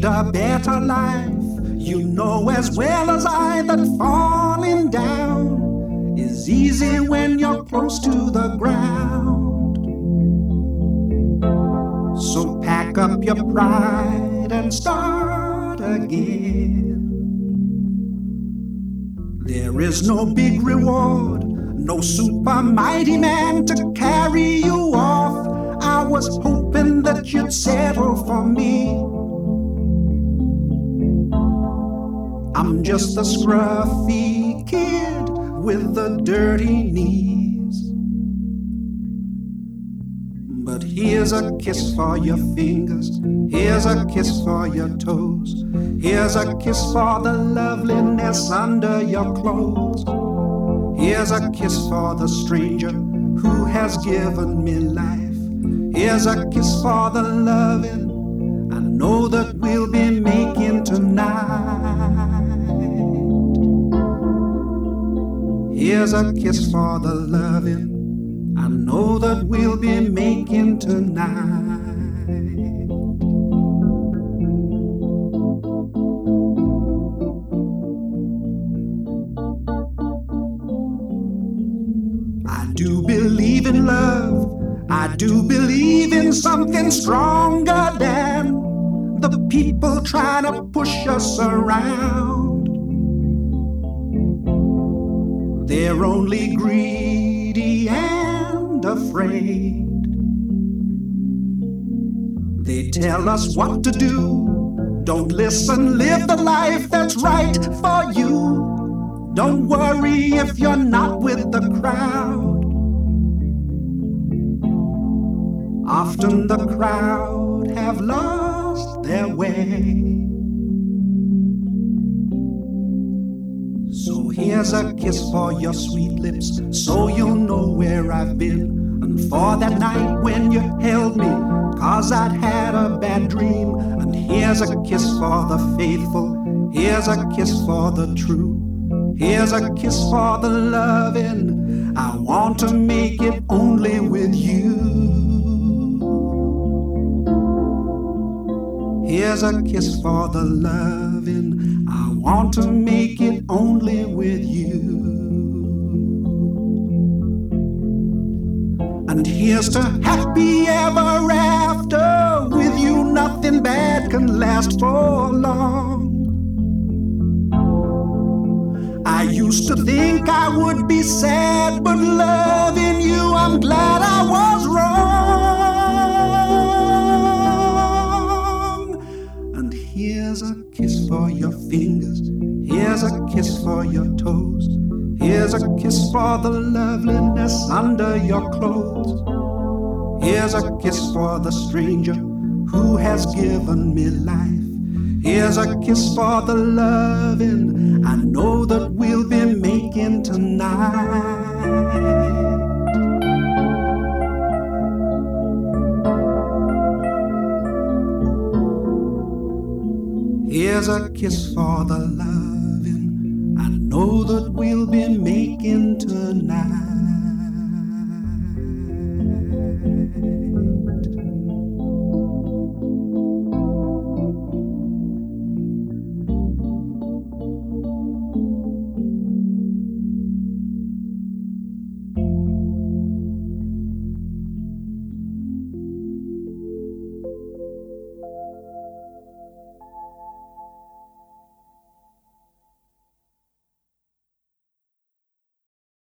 need a better life. You know as well as I that falling down is easy when you're close to the ground. So pack up your pride and start again. There is no big reward, no super mighty man to carry you off. I was hoping that you'd settle for me. I'm just a scruffy kid with the dirty knees. But here's a kiss for your fingers, here's a kiss for your toes, here's a kiss for the loveliness under your clothes. Here's a kiss for the stranger who has given me life. Here's a kiss for the loving I know that we'll be making tonight. Here's a kiss for the loving I know that we'll be making tonight. I do believe in love. I do believe in something stronger than the people trying to push us around. They're only greedy and afraid. They tell us what to do. Don't listen, live the life that's right for you. Don't worry if you're not with the crowd. Often the crowd have lost their way. So here's a kiss for your sweet lips, so you'll know where I've been. And for that night when you held me, 'cause I'd had a bad dream. And here's a kiss for the faithful, here's a kiss for the true. Here's a kiss for the loving I want to make it only with you. Here's a kiss for the loving I want to make it only with you. And here's to happy ever after. With you nothing bad can last for long. I used to think I would be sad, but loving you I'm glad I was wrong. And here's a kiss for your fingers, here's a kiss for your toes, here's a kiss for the loveliness under your clothes. Here's a kiss for the stranger who has given me life. Here's a kiss for the loving I know that we'll be making tonight. Here's a kiss for the loving I know that we'll be making tonight.